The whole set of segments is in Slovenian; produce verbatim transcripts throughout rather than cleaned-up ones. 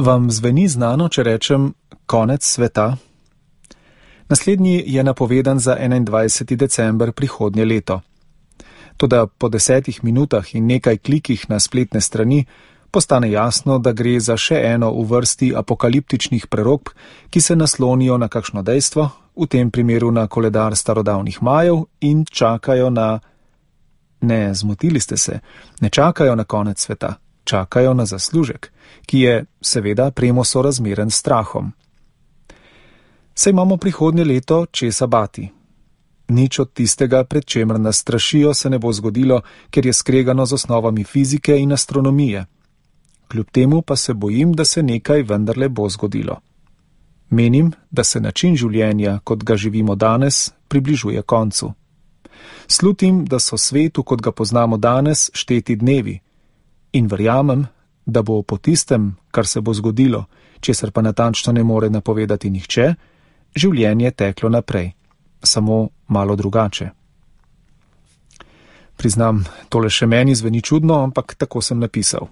Vam zveni znano, če rečem konec sveta? Naslednji je napovedan za enaindvajseti december prihodnje leto. Toda po desetih minutah in nekaj klikih na spletne strani postane jasno, da gre za še eno v vrsti apokaliptičnih prerokb, ki se naslonijo na kakšno dejstvo, v tem primeru na koledar starodavnih Majev, in čakajo na... Ne, zmotili ste se, ne čakajo na konec sveta, čakajo na zaslužek, ki je seveda premo sorazmeren s strahom. Saj imamo prihodnje leto česa bati. Nič od tistega, pred čemer nas strašijo, se ne bo zgodilo, ker je skregano z osnovami fizike in astronomije. Kljub temu pa se bojim, da se nekaj vendarle bo zgodilo. Menim, da se način življenja, kot ga živimo danes, približuje koncu. Slutim, da so svetu, kot ga poznamo danes, šteti dnevi in verjamem, da bo po tistem, kar se bo zgodilo, česar pa natančno ne more napovedati nihče, življenje teklo naprej, samo malo drugače. Priznam, tole še meni zveni čudno, ampak tako sem napisal.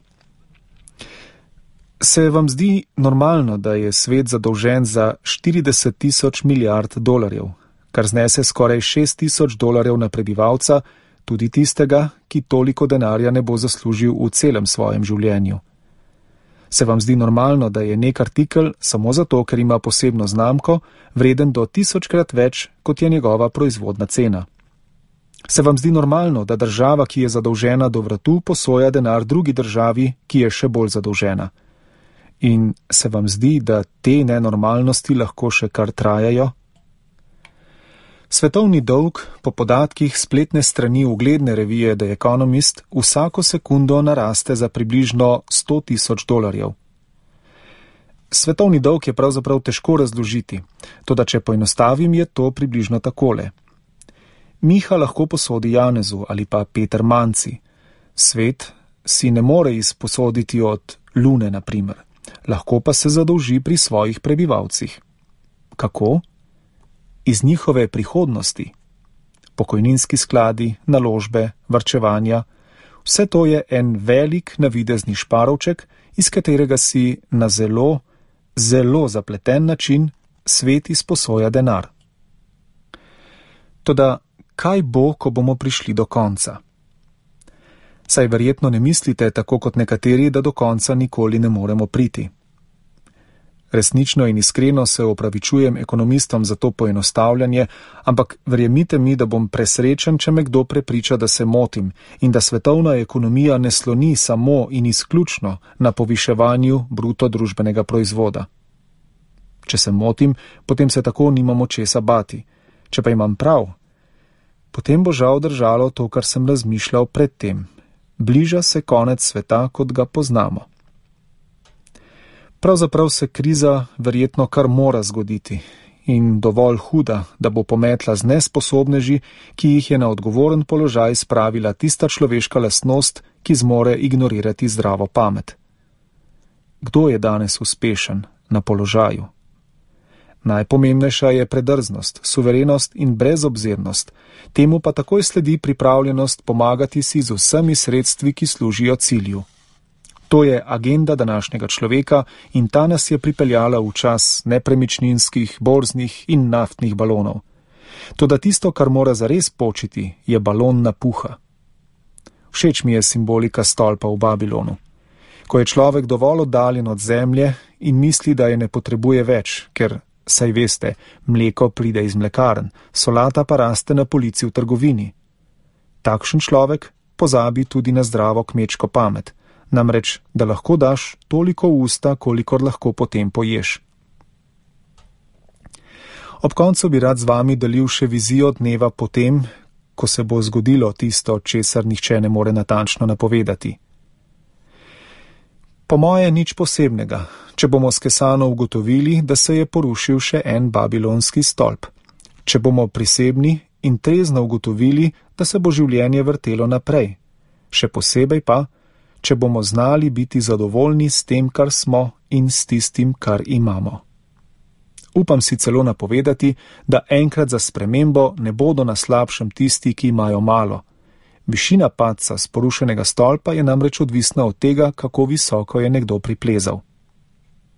Se vam zdi normalno, da je svet zadolžen za štirideset tisoč milijard dolarjev, kar znese skoraj šest tisoč dolarjev na prebivalca, tudi tistega, ki toliko denarja ne bo zaslužil v celem svojem življenju? Se vam zdi normalno, da je nek artikel, samo zato, ker ima posebno znamko, vreden do tisočkrat več, kot je njegova proizvodna cena? Se vam zdi normalno, da država, ki je zadolžena do vratu, posoja denar drugi državi, ki je še bolj zadolžena? In se vam zdi, da te nenormalnosti lahko še kar trajajo? Svetovni dolg po podatkih spletne strani ugledne revije The Economist vsako sekundo naraste za približno sto tisoč dolarjev. Svetovni dolg je pravzaprav težko razložiti, toda če poenostavim, je to približno takole. Miha lahko posodi Janezu ali pa Peter Manci. Svet si ne more izposoditi od Lune, na primer. Lahko pa se zadolži pri svojih prebivalcih. Kako? Iz njihove prihodnosti. Pokojninski skladi, naložbe, varčevanja, vse to je en velik navidezni šparovček, iz katerega si na zelo, zelo zapleten način svet izposoja denar. Toda kaj bo, ko bomo prišli do konca? Saj verjetno ne mislite, tako kot nekateri, da do konca nikoli ne moremo priti. Resnično in iskreno se opravičujem ekonomistom za to poenostavljanje, ampak verjemite mi, da bom presrečen, če me kdo prepriča, da se motim in da svetovna ekonomija ne sloni samo in izključno na poviševanju bruto družbenega proizvoda. Če se motim, potem se tako nimamo česa bati. Če pa imam prav, potem bo žal držalo to, kar sem razmišljal predtem. Bliža se konec sveta, kot ga poznamo. Pravzaprav se kriza verjetno kar mora zgoditi in dovolj huda, da bo pometla z nesposobneži, ki jih je na odgovoren položaj spravila tista človeška lastnost, ki zmore ignorirati zdravo pamet. Kdo je danes uspešen na položaju? Najpomembnejša je predrznost, suverenost in brezobzirnost, temu pa takoj sledi pripravljenost pomagati si z vsemi sredstvi, ki služijo cilju. To je agenda današnjega človeka in ta nas je pripeljala v čas nepremičninskih, borznih in naftnih balonov. Toda tisto, kar mora zares počiti, je balon napuha. Všeč mi je simbolika stolpa v Babilonu. Ko je človek dovolj oddaljen od zemlje in misli, da je ne potrebuje več, ker, saj veste, mleko pride iz mlekarn, solata pa raste na polici v trgovini. Takšen človek pozabi tudi na zdravo kmečko pamet. Namreč, da lahko daš toliko v usta, kolikor lahko potem poješ. Ob koncu bi rad z vami delil še vizijo dneva potem, ko se bo zgodilo tisto, česar nihče ne more natančno napovedati. Po moje nič posebnega, če bomo skesano ugotovili, da se je porušil še en babilonski stolp. Če bomo prisebni in trezno ugotovili, da se bo življenje vrtelo naprej. Še posebej pa, če bomo znali biti zadovoljni s tem, kar smo in s tistim, kar imamo. Upam si celo napovedati, da enkrat za spremembo ne bodo na slabšem tisti, ki imajo malo. Višina padca s porušenega stolpa je namreč odvisna od tega, kako visoko je nekdo priplezal.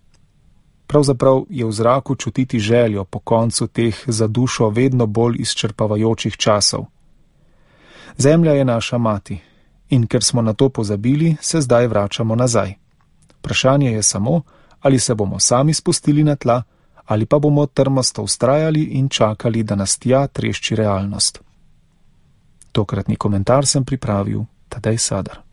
Pravzaprav je v zraku čutiti željo po koncu teh za dušo vedno bolj izčrpavajočih časov. Zemlja je naša mati in ker smo na to pozabili, se zdaj vračamo nazaj. Vprašanje je samo, ali se bomo sami spustili na tla, ali pa bomo trmasto vztrajali in čakali, da nas tja trešči realnost. Tokratni komentar sem pripravil Tadej Sadar.